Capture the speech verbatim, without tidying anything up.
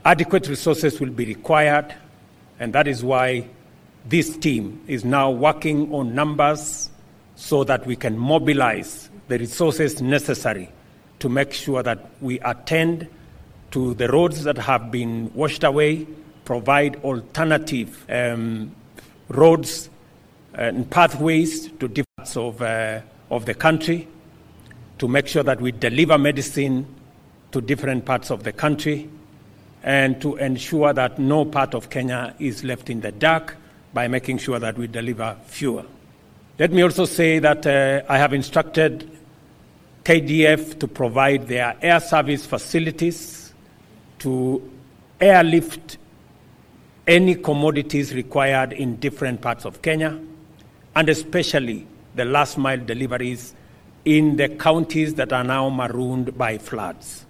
Adequate resources will be required, and that is why this team is now working on numbers so that we can mobilize the resources necessary to make sure that we attend to the roads that have been washed away, provide alternative um, roads and pathways to different parts of, uh, of the country, to make sure that we deliver medicine to different parts of the country, and to ensure that no part of Kenya is left in the dark by making sure that we deliver fuel. Let me also say that uh, I have instructed K D F to provide their air service facilities to airlift any commodities required in different parts of Kenya, and especially the last mile deliveries in the counties that are now marooned by floods.